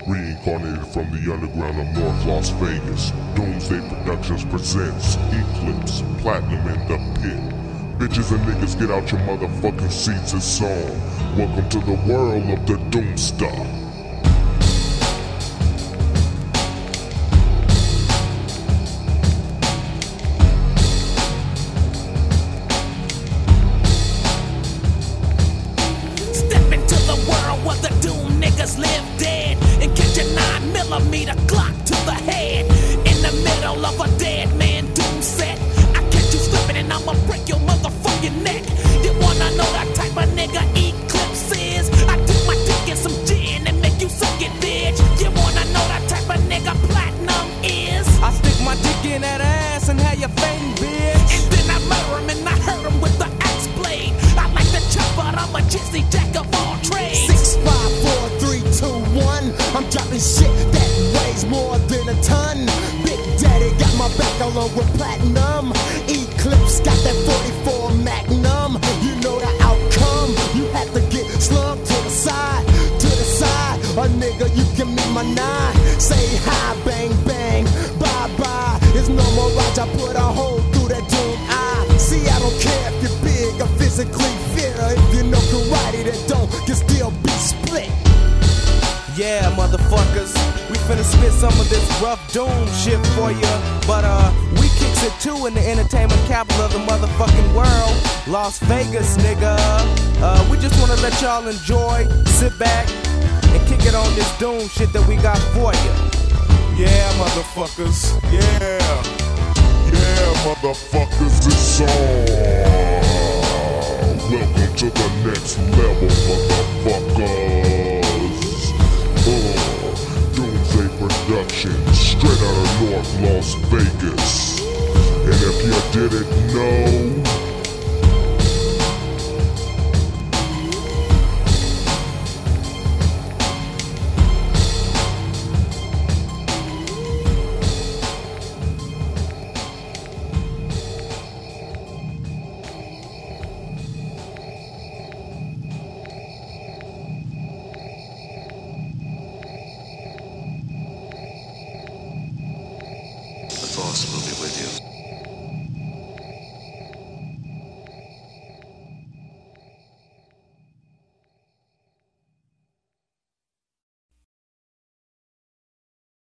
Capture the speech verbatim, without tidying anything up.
Reincarnated from the underground of North Las Vegas, Doomsday Productions presents Eclipse, Platinum in the Pit. Bitches and niggas, get out your motherfucking seats, it's on. Welcome to the world of the Doomstar. Live dead and catch a nine millimeter Glock to the head. In the middle of a dead man doom set, I catch you slipping and I'ma break your motherfucking neck. You wanna know the type of nigga Eclipse is? I dip my dick in some gin and make you suck it, bitch. You wanna know the type of nigga Platinum is? I stick my dick in that ass and have you fainting, bitch. And then I murder him and I hurt him with the axe blade. I like the chop, but I'm a jizzy jack of all trades. Six, five, four, three, two, one. I'm dropping shit that weighs more than a ton. Big Daddy got my back along with Platinum. Eclipse got that forty-four Magnum. You know the outcome. You have to get slugged to the side, to the side. A nigga, you can meet my nine. Say hi, bang, bang, bye, bye. It's no more Raj, I put a hole through that doom eye. See, I don't care if you're big or physically fit, or if you know karate that don't can still be split. Yeah, motherfuckers, we finna spit some of this rough doom shit for ya. But uh, we kicks it too in the entertainment capital of the motherfucking world, Las Vegas, nigga. Uh, we just wanna let y'all enjoy, sit back, and kick it on this doom shit that we got for ya. Yeah, motherfuckers. Yeah. Yeah, motherfuckers, it's on. Welcome to the next level, motherfuckers. Uh, Doomsday Productions, straight out of North Las Vegas. And if you didn't know, The Force will be with you.